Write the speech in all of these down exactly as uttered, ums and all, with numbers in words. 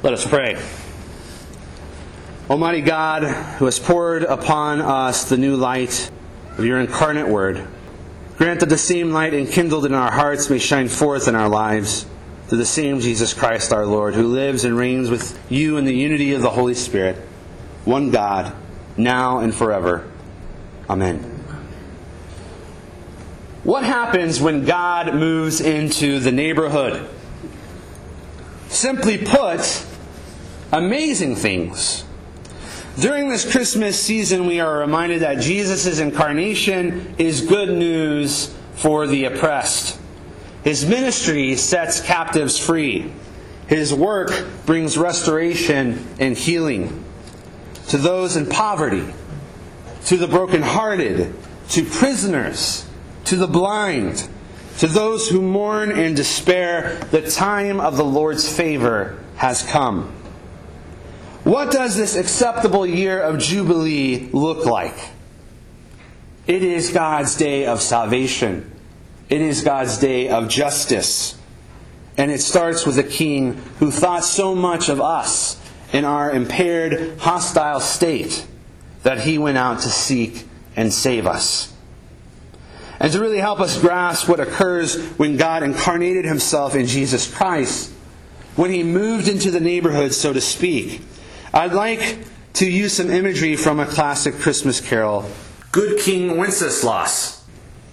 Let us pray. Almighty God, who has poured upon us the new light of your incarnate word, grant that the same light enkindled in our hearts may shine forth in our lives through the same Jesus Christ our Lord, who lives and reigns with you in the unity of the Holy Spirit, one God, now and forever. Amen. What happens when God moves into the neighborhood? Simply put, amazing things. During this Christmas season, we are reminded that Jesus' incarnation is good news for the oppressed. His ministry sets captives free. His work brings restoration and healing to those in poverty, to the brokenhearted, to prisoners, to the blind, to those who mourn and despair. The time of the Lord's favor has come. What does this acceptable year of Jubilee look like? It is God's day of salvation. It is God's day of justice. And it starts with a king who thought so much of us in our impaired, hostile state that he went out to seek and save us. And to really help us grasp what occurs when God incarnated himself in Jesus Christ, when he moved into the neighborhood, so to speak, I'd like to use some imagery from a classic Christmas carol, Good King Wenceslas.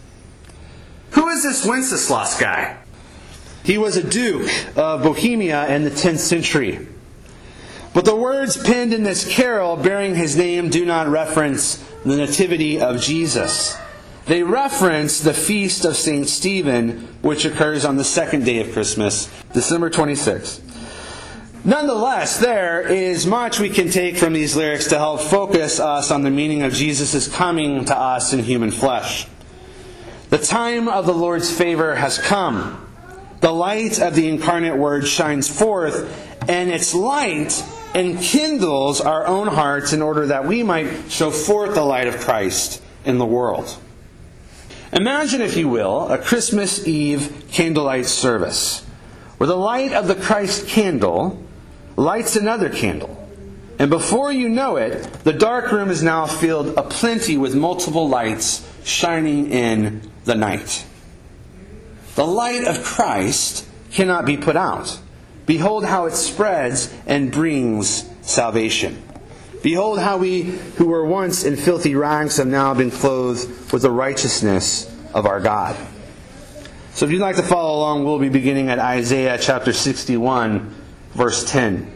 Who is this Wenceslas guy? He was a duke of Bohemia in the tenth century. But the words penned in this carol bearing his name do not reference the nativity of Jesus. They reference the feast of Saint Stephen, which occurs on the second day of Christmas, December twenty-sixth. Nonetheless, there is much we can take from these lyrics to help focus us on the meaning of Jesus' coming to us in human flesh. The time of the Lord's favor has come. The light of the incarnate Word shines forth, and its light enkindles our own hearts in order that we might show forth the light of Christ in the world. Imagine, if you will, a Christmas Eve candlelight service, where the light of the Christ candle lights another candle. And before you know it, the dark room is now filled aplenty with multiple lights shining in the night. The light of Christ cannot be put out. Behold how it spreads and brings salvation. Behold how we who were once in filthy rags have now been clothed with the righteousness of our God. So if you'd like to follow along, we'll be beginning at Isaiah chapter sixty-one, verse ten.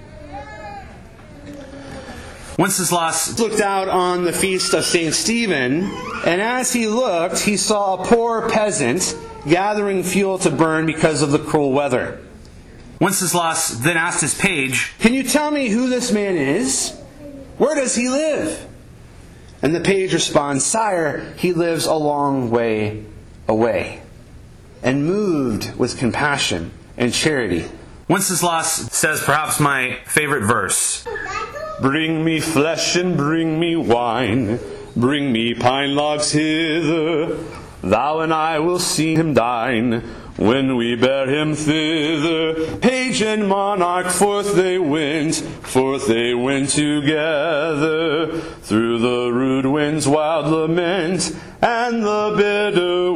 Wenceslas looked out on the feast of Saint Stephen, and as he looked, he saw a poor peasant gathering fuel to burn because of the cruel weather. Wenceslas then asked his page, "Can you tell me who this man is? Where does he live?" And the page responds, "Sire, he lives a long way away." And moved with compassion and charity, Wenceslas says perhaps my favorite verse. "Bring me flesh and bring me wine, bring me pine logs hither, thou and I will see him dine, when we bear him thither. Page and monarch, forth they went, forth they went together, through the rude wind's wild lament, and the bitter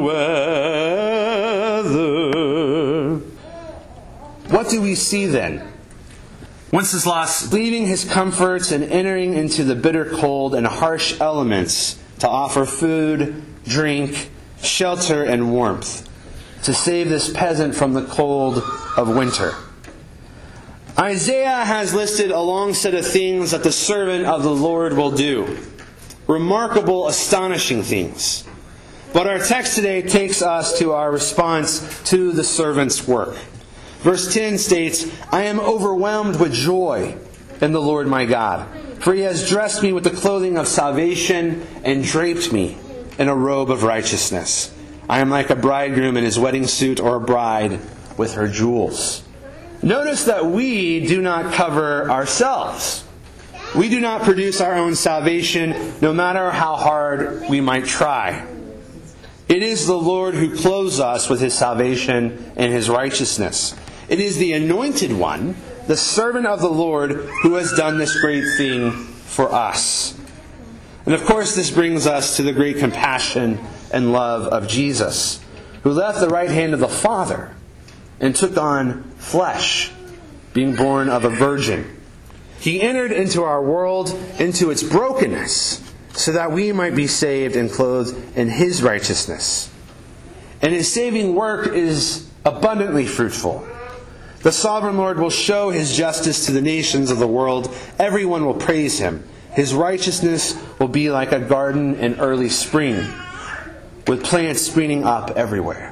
weather." What do we see then? Wenceslas leaving his comforts and entering into the bitter cold and harsh elements to offer food, drink, shelter, and warmth, to save this peasant from the cold of winter. Isaiah has listed a long set of things that the servant of the Lord will do. Remarkable, astonishing things. But our text today takes us to our response to the servant's work. Verse ten states, "I am overwhelmed with joy in the Lord my God, for he has dressed me with the clothing of salvation and draped me in a robe of righteousness. I am like a bridegroom in his wedding suit, or a bride with her jewels." Notice that we do not cover ourselves. We do not produce our own salvation, no matter how hard we might try. It is the Lord who clothes us with his salvation and his righteousness. It is the Anointed One, the servant of the Lord who has done this great thing for us. And of course, this brings us to the great compassion and love of Jesus, who left the right hand of the Father and took on flesh, being born of a virgin. He entered into our world, into its brokenness, so that we might be saved and clothed in His righteousness. And His saving work is abundantly fruitful. The sovereign Lord will show His justice to the nations of the world. Everyone will praise Him. His righteousness will be like a garden in early spring, with plants springing up everywhere.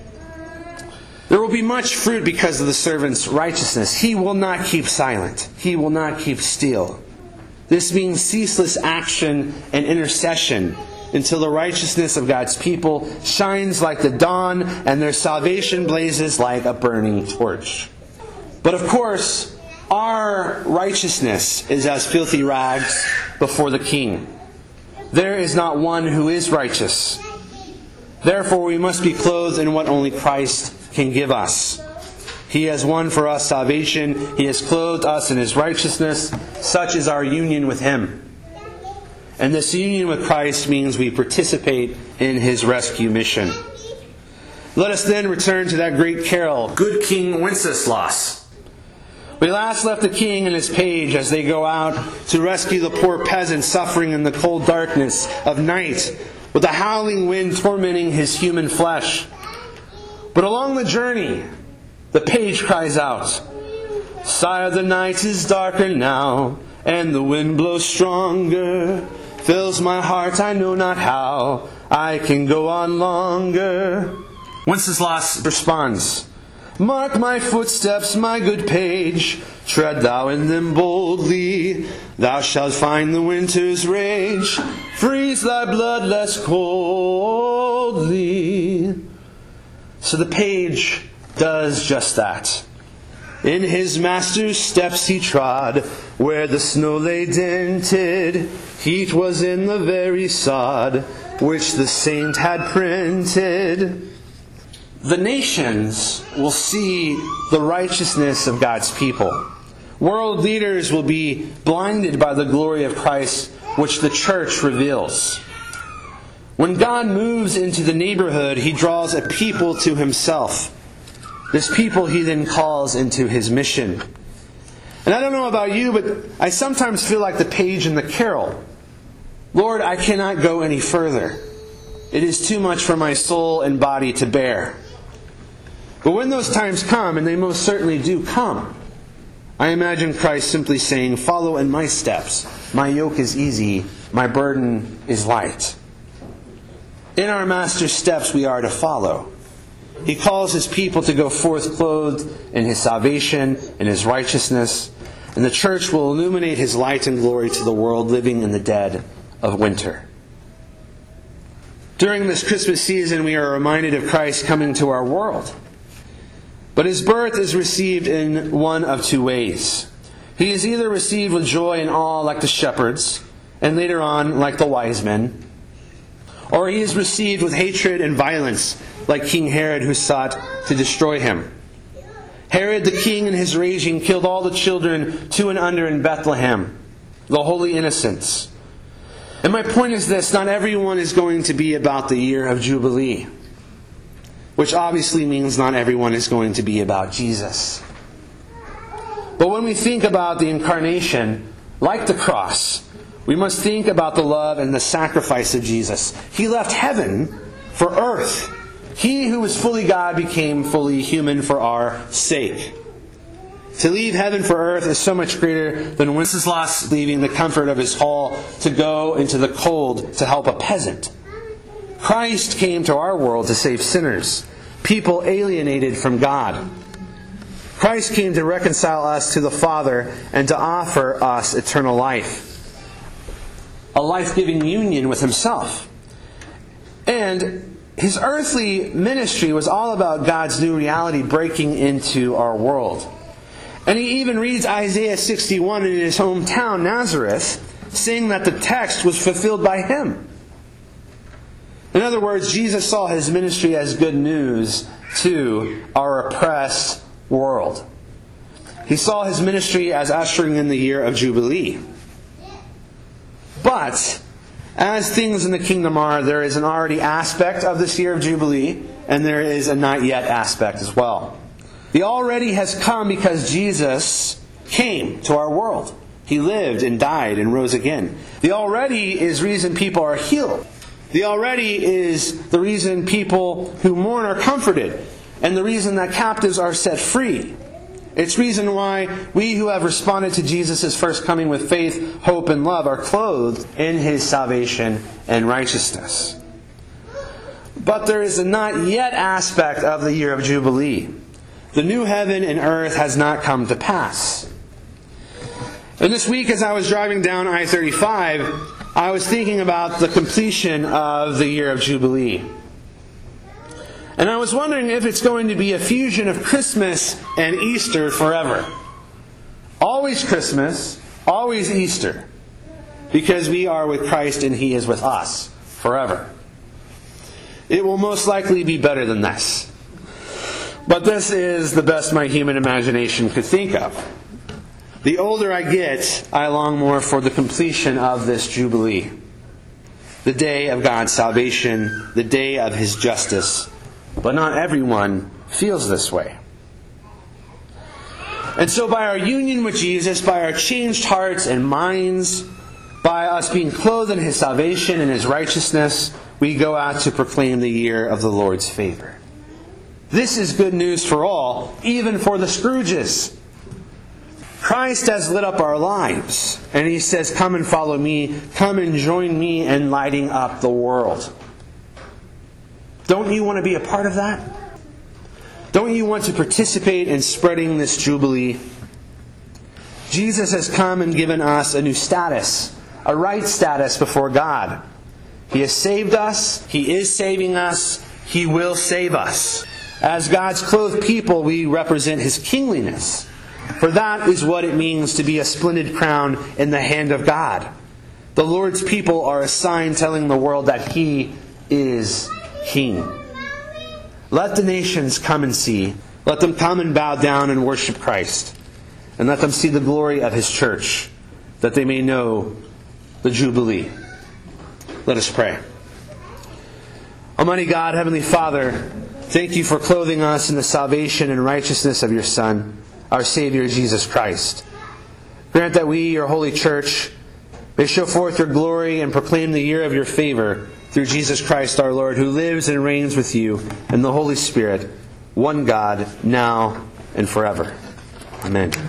There will be much fruit because of the servant's righteousness. He will not keep silent. He will not keep still. This means ceaseless action and intercession until the righteousness of God's people shines like the dawn and their salvation blazes like a burning torch. But of course, our righteousness is as filthy rags before the King. There is not one who is righteous. Therefore, we must be clothed in what only Christ can give us. He has won for us salvation. He has clothed us in His righteousness. Such is our union with Him. And this union with Christ means we participate in His rescue mission. Let us then return to that great carol, Good King Wenceslas. We last left the king and his page as they go out to rescue the poor peasant suffering in the cold darkness of night, with the howling wind tormenting his human flesh. But along the journey, the page cries out, Sire, the night is darker now, and the wind blows stronger. Fills my heart, I know not how I can go on longer. Wenceslas responds, Mark my footsteps, my good page, tread thou in them boldly. Thou shalt find the winter's rage, freeze thy blood less coldly. So the page does just that. In his master's steps he trod, where the snow lay dented. Heat was in the very sod, which the saint had printed. The nations will see the righteousness of God's people. World leaders will be blinded by the glory of Christ, which the church reveals. When God moves into the neighborhood, He draws a people to Himself. This people He then calls into His mission. And I don't know about you, but I sometimes feel like the page in the carol. Lord, I cannot go any further. It is too much for my soul and body to bear. But when those times come, and they most certainly do come, I imagine Christ simply saying, Follow in my steps. My yoke is easy. My burden is light. In our Master's steps we are to follow. He calls His people to go forth clothed in His salvation, in His righteousness, and the church will illuminate His light and glory to the world living in the dead of winter. During this Christmas season, we are reminded of Christ coming to our world. But His birth is received in one of two ways. He is either received with joy and awe like the shepherds, and later on like the wise men, or He is received with hatred and violence like King Herod, who sought to destroy Him. Herod the king in his raging killed all the children two and under in Bethlehem, the holy innocents. And my point is this, not everyone is going to be about the year of Jubilee, which obviously means not everyone is going to be about Jesus. But when we think about the incarnation, like the cross, we must think about the love and the sacrifice of Jesus. He left heaven for earth. He who was fully God became fully human for our sake. To leave heaven for earth is so much greater than Wenceslas leaving the comfort of his hall to go into the cold to help a peasant. Christ came to our world to save sinners, people alienated from God. Christ came to reconcile us to the Father and to offer us eternal life, a life-giving union with Himself. And His earthly ministry was all about God's new reality breaking into our world. And He even reads Isaiah sixty-one in His hometown, Nazareth, saying that the text was fulfilled by Him. In other words, Jesus saw His ministry as good news to our oppressed world. He saw his ministry as ushering in the year of Jubilee. But, as things in the kingdom are, there is an already aspect of this year of Jubilee, and there is a not yet aspect as well. The already has come because Jesus came to our world. He lived and died and rose again. The already is reason people are healed. The already is the reason people who mourn are comforted, and the reason that captives are set free. It's reason why we who have responded to Jesus' first coming with faith, hope, and love are clothed in His salvation and righteousness. But there is a not yet aspect of the year of Jubilee. The new heaven and earth has not come to pass. And this week, as I was driving down I thirty-five, I was thinking about the completion of the year of Jubilee. And I was wondering if it's going to be a fusion of Christmas and Easter forever. Always Christmas, always Easter. Because we are with Christ and He is with us forever. It will most likely be better than this. But this is the best my human imagination could think of. The older I get, I long more for the completion of this Jubilee. The day of God's salvation, the day of His justice. But not everyone feels this way. And so by our union with Jesus, by our changed hearts and minds, by us being clothed in His salvation and His righteousness, we go out to proclaim the year of the Lord's favor. This is good news for all, even for the Scrooges. Christ has lit up our lives, and He says, come and follow me, come and join me in lighting up the world. Don't you want to be a part of that? Don't you want to participate in spreading this Jubilee? Jesus has come and given us a new status, a right status before God. He has saved us, He is saving us, He will save us. As God's clothed people, we represent His kingliness. For that is what it means to be a splendid crown in the hand of God. The Lord's people are a sign telling the world that He is King. Let the nations come and see. Let them come and bow down and worship Christ. And let them see the glory of His church, that they may know the Jubilee. Let us pray. Almighty God, Heavenly Father, thank You for clothing us in the salvation and righteousness of Your Son, our Savior Jesus Christ. Grant that we, Your holy church, may show forth Your glory and proclaim the year of Your favor through Jesus Christ our Lord, who lives and reigns with You in the Holy Spirit, one God, now and forever. Amen.